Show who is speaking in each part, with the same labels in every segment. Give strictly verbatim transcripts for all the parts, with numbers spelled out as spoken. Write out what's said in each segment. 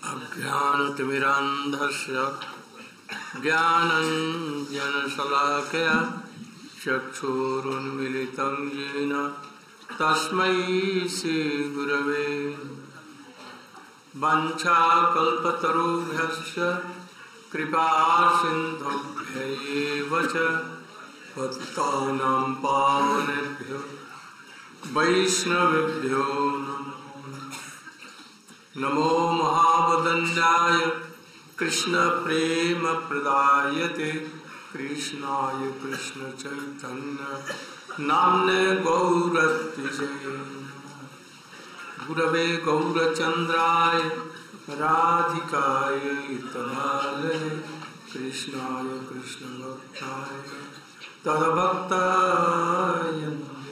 Speaker 1: अज्ञानतिमिरान्धस्य ज्ञानञ्जनशलाकया चक्षुरुन्मिलितं येन तस्मै श्रीगुरवे वाञ्छाकल्पतरुभ्यश्च कृपासिन्धुभ्यैव च पतितानां पावनेभ्यो वैष्णवेभ्यो नमो महावदन्याय कृष्णप्रेमप्रदायते कृष्णाय कृष्णचैतन्य नाम्ने गौरत्विजे गुरवे गौरचन्द्राय राधिकाय तदालये कृष्णाय कृष्णभक्ताय तद्भक्ताय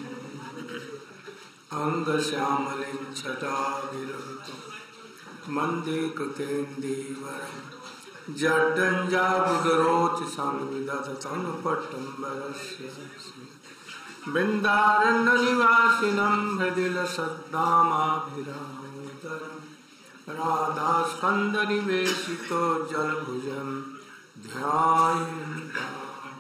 Speaker 1: अंगश्यामलिं छटाभिरहितं वन्दे कृतेन्दीवरं जड्डञ्जाबुधरोचि संविदधतं पट्टम्बरस्य बृन्दारण्यनिवासिनं हृदिलसद्धामाभिरामोदरं राधास्कन्दनिवेशितो जलभुजं ध्यायन्ता।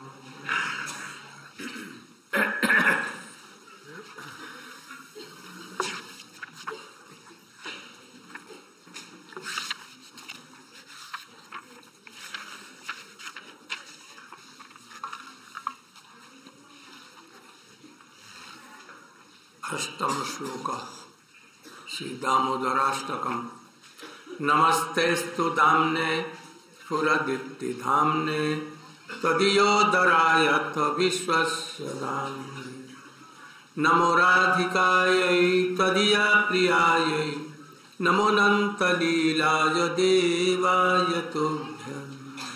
Speaker 1: अष्टम श्लोक श्री दामोदराष्टकम। नमस्तेस्तु दाम्ने सुरदीप्ति धाम्ने तदीयोदरायथ विश्वस्य दाम्ने नमो राधिकायै तदीया प्रियायै नमो अनन्तलीलाय देवाय तुभ्यम्।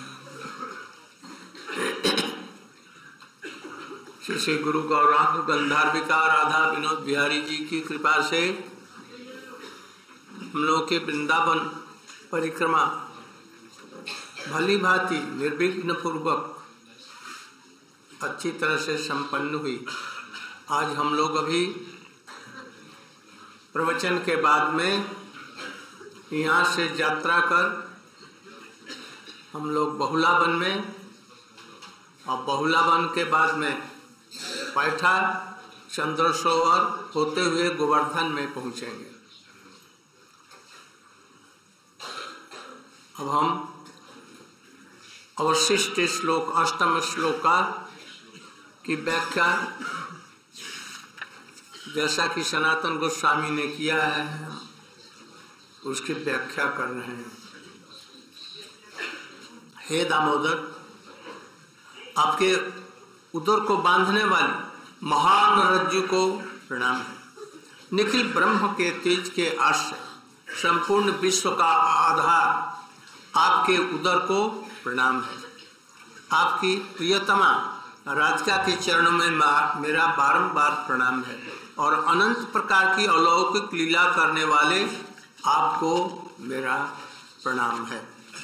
Speaker 1: श्री श्री गुरु गौरांग गंधार्विका राधा विनोद बिहारी जी की कृपा से हम लोग के वृंदावन परिक्रमा भली भांति निर्विघ्न पूर्वक अच्छी तरह से संपन्न हुई। आज हम लोग अभी प्रवचन के बाद में यहाँ से यात्रा कर हम लोग बहुलावन में और बहुलावन के बाद में पैठा चंद्रसरोवर होते हुए गोवर्धन में पहुंचेंगे। अब हम अवशिष्ट श्लोक अष्टम श्लोक की व्याख्या जैसा कि सनातन गोस्वामी ने किया है उसकी व्याख्या कर रहे हैं। हे दामोदर, आपके उदर को बांधने वाली महान रज्जु को प्रणाम है। निखिल ब्रह्म के तेज के आश्रय संपूर्ण विश्व का आधार आपके उदर को प्रणाम है। आपकी प्रियतमा राधिका के चरणों में मेरा बारंबार प्रणाम है और अनंत प्रकार की अलौकिक लीला करने वाले आपको मेरा प्रणाम है।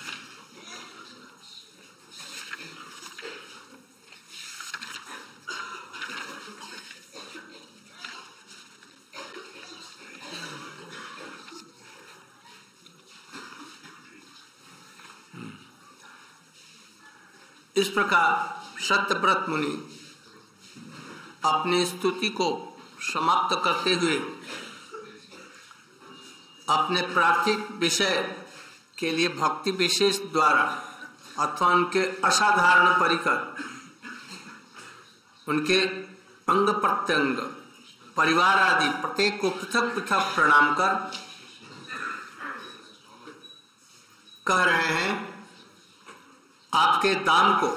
Speaker 1: इस प्रकार सत्यव्रत मुनि अपनी स्तुति को समाप्त करते हुए अपने प्रार्थिक विषय के लिए भक्ति विशेष द्वारा अथवा उनके असाधारण परिकर उनके अंग प्रत्यंग परिवार आदि प्रत्येक को पृथक पृथक प्रणाम कर कह रहे हैं आपके दाम को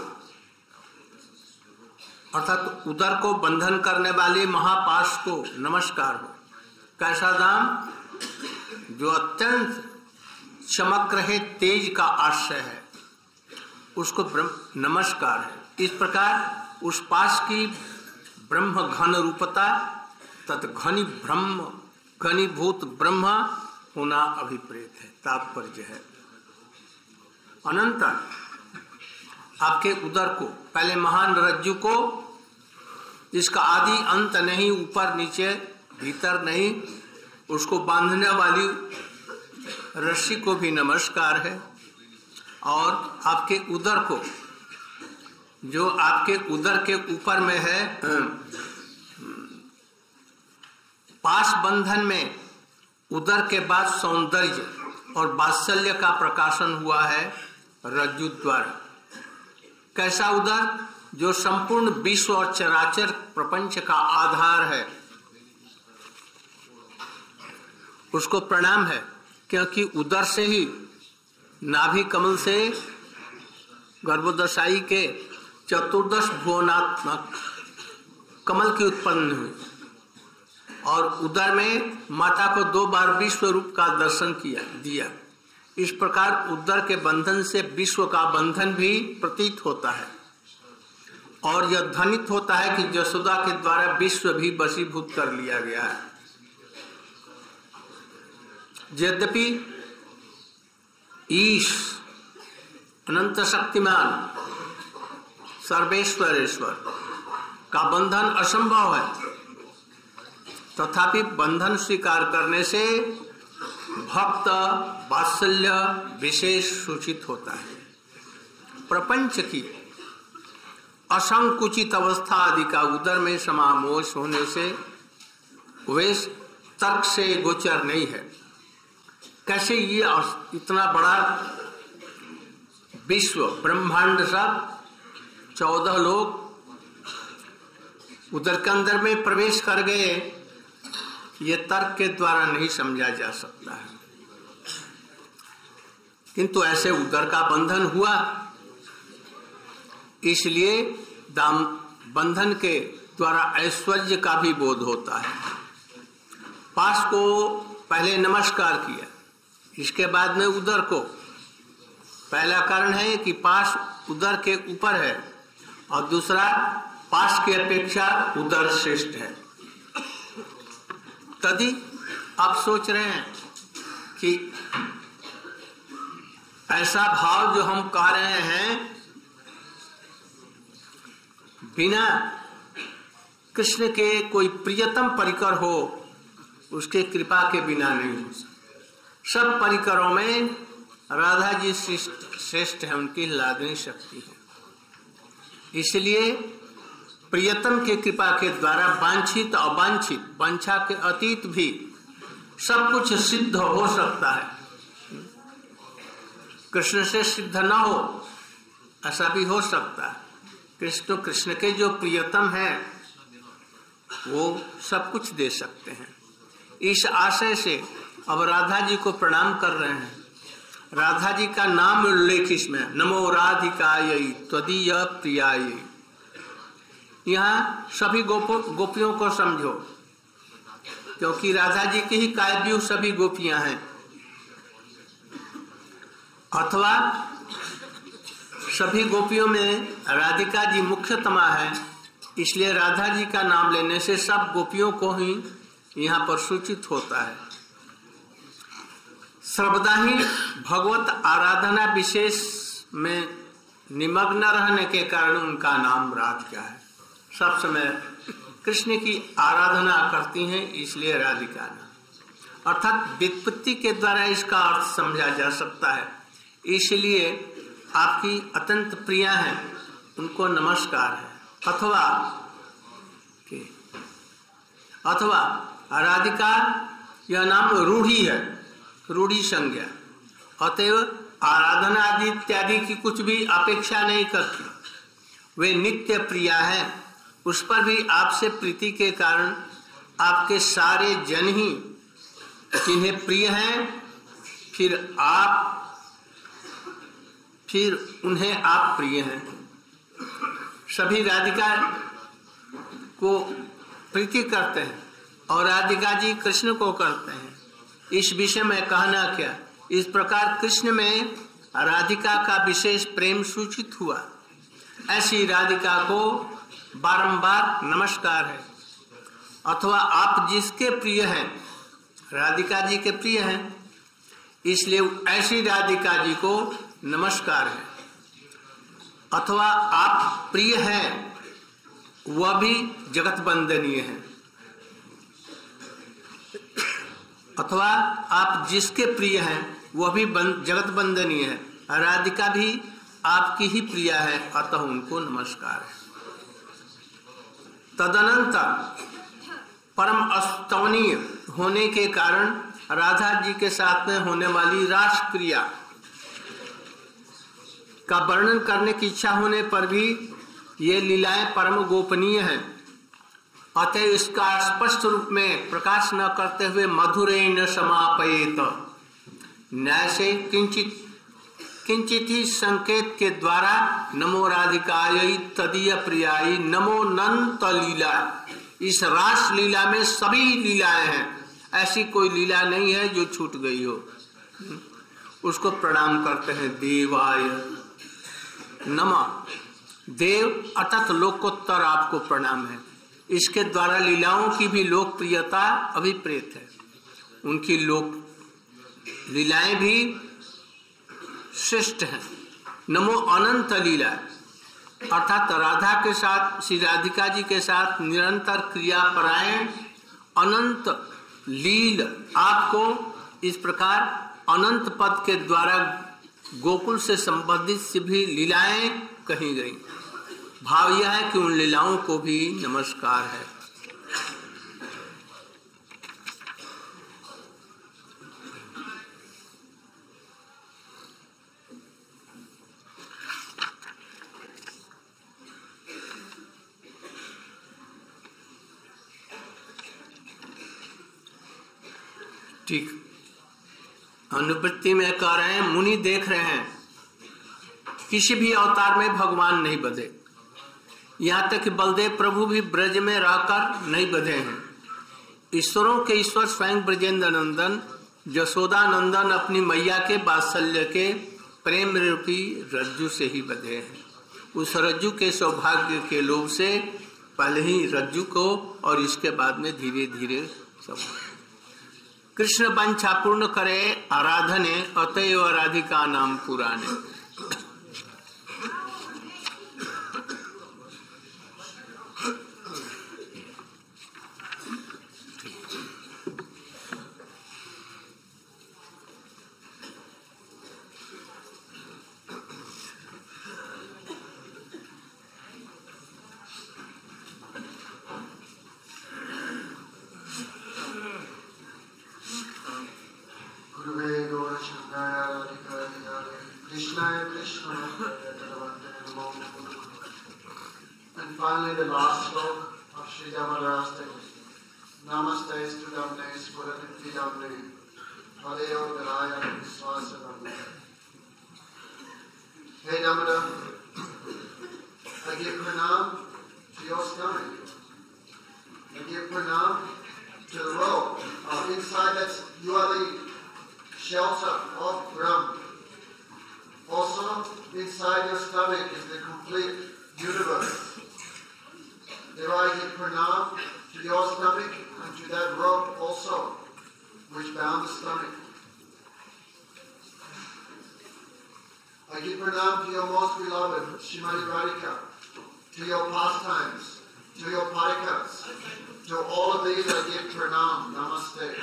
Speaker 1: अर्थात उदर को बंधन करने वाले महापाश को नमस्कार हो। कैसा दाम? जो अत्यंत चमक रहे तेज का आश्रय है उसको नमस्कार है। इस प्रकार उस पाश की ब्रह्म घन रूपता तत् घनी ब्रह्म घनीभूत ब्रह्म होना अभिप्रेत है, तात्पर्य है। अनंतर आपके उदर को पहले महान रज्जु को जिसका आदि अंत नहीं, ऊपर नीचे भीतर नहीं, उसको बांधने वाली रस्सी को भी नमस्कार है, और आपके उदर को, जो आपके उदर के ऊपर में है, पाश बंधन में उदर के बाद सौंदर्य और वात्सल्य का प्रकाशन हुआ है रज्जु द्वारा। कैसा उदर? जो संपूर्ण विश्व और चराचर प्रपंच का आधार है, उसको प्रणाम है, क्योंकि उदर से ही नाभि कमल से गर्भोदशाई के चतुर्दश भुवनात्मक कमल की उत्पन्न हुई, और उदर में माता को दो बार विश्व रूप का दर्शन किया दिया। इस प्रकार उदर के बंधन से विश्व का बंधन भी प्रतीत होता है, और यह ध्वनित होता है कि यशोदा के द्वारा विश्व भी वशीभूत कर लिया गया है। यद्यपि ईश अनंत शक्तिमान सर्वेश्वरेश्वर का बंधन असंभव है, तथापि बंधन स्वीकार करने से भक्त वात्सल्य विशेष सूचित होता है। प्रपंच की असंकुचित अवस्था आदि का उदर में समामोश होने से वे तर्क से गोचर नहीं है। कैसे ये इतना बड़ा विश्व ब्रह्मांड सब चौदह लोग उदर के अंदर में प्रवेश कर गए, ये तर्क के द्वारा नहीं समझा जा सकता है। किंतु ऐसे उदर का बंधन हुआ, इसलिए दाम बंधन के द्वारा ऐश्वर्य का भी बोध होता है। पास को पहले नमस्कार किया, इसके बाद में उदर को। पहला कारण है कि पास उदर के ऊपर है, और दूसरा पास की अपेक्षा उदर श्रेष्ठ है। तभी आप सोच रहे हैं कि ऐसा भाव जो हम कह रहे हैं बिना कृष्ण के कोई प्रियतम परिकर हो उसके कृपा के बिना नहीं हो सकता। सब परिकरों में राधा जी श्रेष्ठ है, उनकी लादनी शक्ति है। इसलिए प्रियतम के कृपा के द्वारा वांछित अवांछित वांछा के अतीत भी सब कुछ सिद्ध हो सकता है। कृष्ण से सिद्ध न हो ऐसा भी हो सकता है। कृष्ण कृष्ण के जो प्रियतम है वो सब कुछ दे सकते हैं। इस आशय से अब राधा जी को प्रणाम कर रहे हैं। राधा जी का नाम उल्लेख इसमें, नमो राधिकायै त्वदीय प्रियायै। यहाँ सभी गोपो गोपियों को समझो, क्योंकि राधा जी की ही काव्य सभी गोपियां हैं, अथवा सभी गोपियों में राधिका जी मुख्यतमा है। इसलिए राधा जी का नाम लेने से सब गोपियों को ही यहाँ पर सूचित होता है। सर्वदा ही भगवत आराधना विशेष में निमग्न रहने के कारण उनका नाम राधिका है। सब समय कृष्ण की आराधना करती हैं, इसलिए राधिका नाम। अर्थात व्युत्पत्ति के द्वारा इसका अर्थ समझा जा सकता है। इसलिए आपकी अत्यंत प्रिया हैं, उनको नमस्कार है। अथवा अथवा राधिका यह नाम रूढ़ी है, रूढ़ी संज्ञा, अतएव आराधना आदि इत्यादि की कुछ भी अपेक्षा नहीं करती। वे नित्य प्रिया है। उस पर भी आपसे प्रीति के कारण आपके सारे जन ही जिन्हें प्रिय हैं, फिर आप फिर उन्हें आप प्रिय हैं। सभी राधिका को प्रीति करते हैं और राधिका जी कृष्ण को करते हैं। इस विषय में कहना क्या, इस प्रकार कृष्ण में राधिका का विशेष प्रेम सूचित हुआ। ऐसी राधिका को बारंबार नमस्कार है। अथवा आप जिसके प्रिय हैं, राधिका जी के प्रिय हैं, इसलिए ऐसी राधिका जी को नमस्कार है। अथवा आप प्रिय हैं, वह भी जगत वंदनीय है। अथवा आप जिसके प्रिय हैं वह भी जगत वंदनीय है, राधिका भी आपकी ही प्रिया है, अतः उनको नमस्कार है। तदनंतर परम अस्तवनीय होने के कारण राधा जी के साथ में होने वाली रास क्रिया का वर्णन करने की इच्छा होने पर भी ये लीलाएं परम गोपनीय हैं, अतः इसका स्पष्ट रूप में प्रकाश न करते हुए मधुरेण समापयेत, न्याय से किंचित किंचित ही संकेत के द्वारा नमो राधिकायै तदीय प्रियायै नमो नंत लीला, इस रास लीला में सभी लीलाएं हैं, ऐसी कोई लीला नहीं है जो छूट गई हो। उसको प्रणाम करते हैं। देवाय नमः, देव अर्थात लोकोत्तर आपको प्रणाम है। इसके द्वारा लीलाओं की भी लोकप्रियता अभिप्रेत है, उनकी लोक लीलाएं भी श्रेष्ठ हैं। नमो अनंत लीला, अर्थात राधा के साथ, श्री राधिका जी के साथ निरंतर क्रियापरायण अनंत लील आपको इस प्रकार अनंत पद के द्वारा गोकुल से संबंधित सभी लीलाएं कही गई। भाव यह है कि उन लीलाओं को भी नमस्कार है। ठीक, अनुवृत्ति में कह रहे हैं, मुनि देख रहे हैं किसी भी अवतार में भगवान नहीं बधे, यहाँ तक कि बलदेव प्रभु भी ब्रज में रहकर नहीं बधे हैं। ईश्वरों के ईश्वर स्वयं ब्रजेंद्र नंदन जसोदा नंदन अपनी मैया के वात्सल्य के प्रेम रूपी रज्जु से ही बधे हैं। उस रज्जु के सौभाग्य के लोभ से पहले ही रज्जु को और इसके बाद में धीरे धीरे सब कृष्ण वंशा पूर्ण करे आराधने, अतएव राधिका नाम पुराने।
Speaker 2: And finally the last sloka of Sri Damarastaki. Namaste Studamne Spuranitvidamne Haleyo Dharaya Viswasadamne. Hey Damodar, I give pranam to your stomach. I give pranam to the robe. Uh, inside that you are the shelter of Brahm. Also, inside your stomach is the complete universe. Therefore, I give pranam to your stomach and to that rope also, which bound the stomach. I give pranam to your most beloved, Srimati Radhika, to your pastimes, to your parikas, to all of these I give pranam, namaste.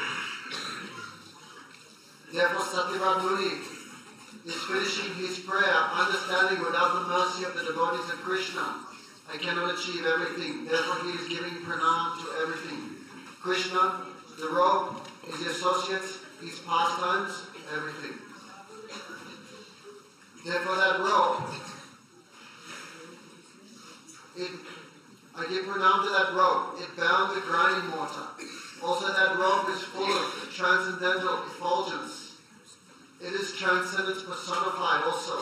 Speaker 2: Therefore, Satyavrat Muni is finishing his prayer, understanding without the mercy of the devotees of Krishna, I cannot achieve everything. Therefore, he is giving pranam to everything. Krishna, the robe, his associates, his pastimes, everything. Therefore, that robe, it, I give pranam to that robe. It bound the grinding mortar. Also, that robe is full of transcendental effulgence. It is transcendence personified also.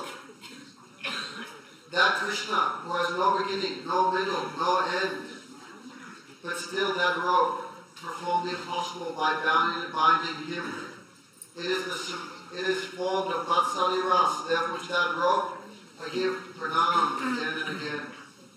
Speaker 2: That Krishna, who has no beginning, no middle, no end, but still that robe performed the impossible by bounding, binding him. It is the it is formed of Vatsali Ras, therefore to that robe I give pranam again and again.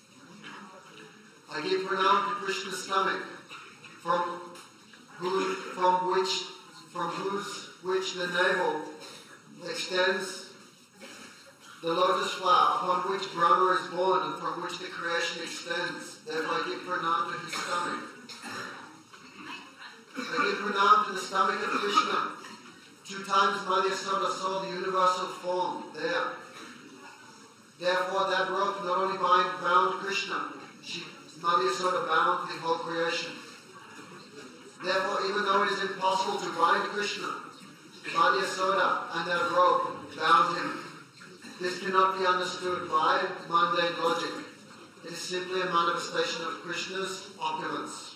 Speaker 2: I give pranam to Krishna's stomach, from who, from which from whose which the navel extends the lotus flower, upon which Brahma is born and from which the creation extends. Therefore I give pranam to his stomach. I give pranam to the stomach of Krishna. Two times Mother Yasoda saw the universal form there. Therefore, that rope not only bind, bound Krishna, she, Mother Yasoda bound the whole creation. Therefore, even though it is impossible to bind Krishna, Mother Yasoda and that rope bound him. This cannot be understood by mundane logic. It is simply a manifestation of Krishna's opulence.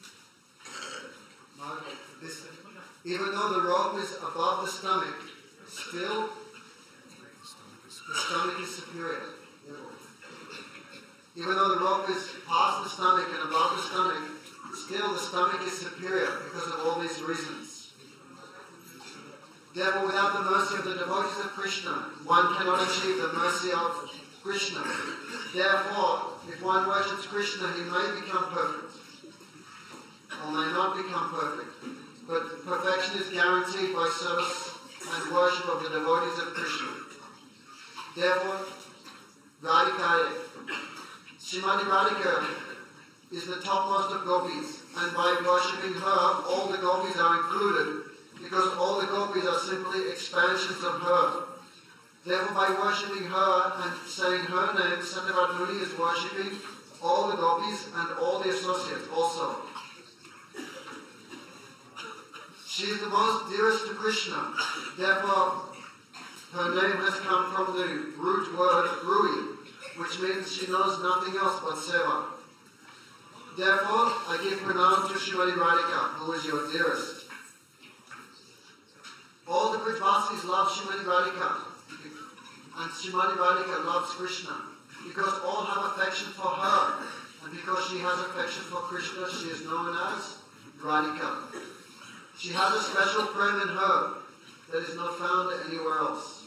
Speaker 2: This, even though the rope is above the stomach, still the stomach is superior. Even though the rope is past the stomach and above the stomach, still the stomach is superior because of all these reasons. Therefore, without the mercy of the devotees of Krishna, one cannot achieve the mercy of Krishna. Therefore, if one worships Krishna, he may become perfect, or may not become perfect. But perfection is guaranteed by service and worship of the devotees of Krishna. Therefore, Radhika, Srimati Radhika is the topmost of gopis, and by worshipping her, all the gopis are included, because all the gopis are simply expansions of her. Therefore, by worshipping her and saying her name, Satyavrata Muni is worshipping all the gopis and all the associates also. She is the most dearest to Krishna. Therefore, her name has come from the root word Rui, which means she knows nothing else but Seva. Therefore, I give pranam to Srimati Radhika, who is your dearest. All the Brajvasis love Srimati Radhika, and Srimati Radhika loves Krishna, because all have affection for her, and because she has affection for Krishna, she is known as Radhika. She has a special prem in her that is not found anywhere else.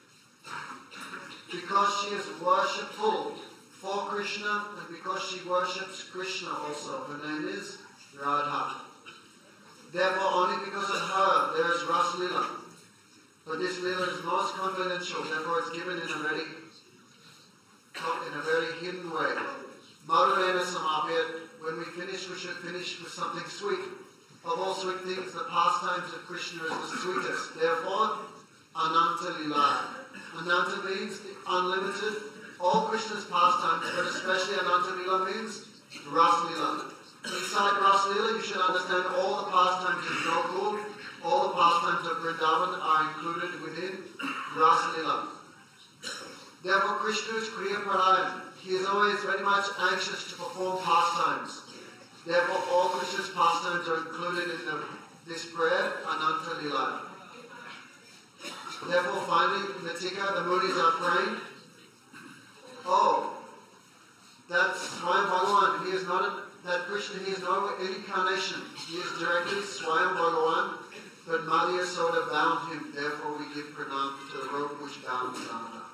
Speaker 2: Because she is worshipful for Krishna, and because she worships Krishna also. Her name is Radha. Therefore, only because of her there is Ras Lila. But this Lila is most confidential, therefore it's given in a very in a very hidden way. Madhurena Samapyat, when we finish, we should finish with something sweet. Of all sweet things, the pastimes of Krishna is the sweetest. Therefore, Ananta Lila. Ananta means unlimited. All Krishna's pastimes, but especially Ananta Lila means Ras Lila. Inside Ras Lila, you should understand all the pastimes of Gokul, all the pastimes of Vrindavan are included within Ras Lila. Therefore, Krishna is Kriya Parayan. He is always very much anxious to perform pastimes. Therefore, all Krishna's pastimes are included in the, this prayer, Ananta Lila. Therefore, finally, in the Tika, the Munis are praying, oh, that Swayam Bhagavan, he is not a, that Krishna, he is not an incarnation. He is directly Swayam Bhagavan, but Mother Yasoda bound him. Therefore, we give pranam to the rope which bound Ramana.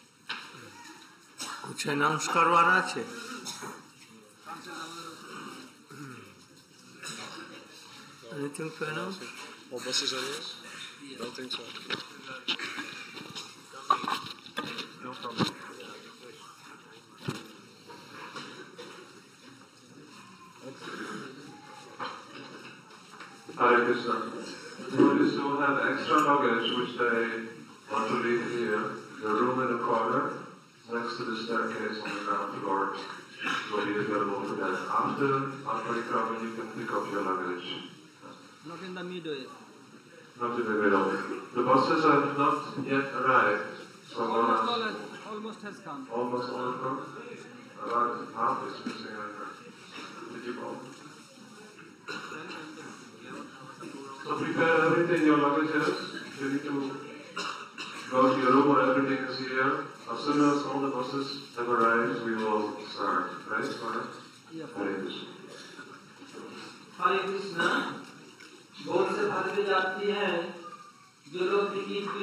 Speaker 1: कुछ announce करवाना है Anything to announce?
Speaker 3: All buses are yours? I don't think so. No problem.
Speaker 4: Hare Krishna. Devotees who have extra luggage which they want to leave here, the room in the corner next to the staircase on the ground floor will be available for that. After Parikrama, you can pick up your luggage.
Speaker 5: Not in the middle.
Speaker 4: Not in the middle. The buses have not yet arrived. So
Speaker 5: Almost all, has, almost has come.
Speaker 4: Almost all have come? About half is missing, I heard. Did you go? So prepare everything in your luggages. You need to go to your room where everything is here. As soon as all the buses have arrived, we will start. Right?
Speaker 5: Yeah.
Speaker 4: Hare Krishna.
Speaker 6: हरे कृष्णा बहुत से भाग्य जाती हैं जो लोग ticket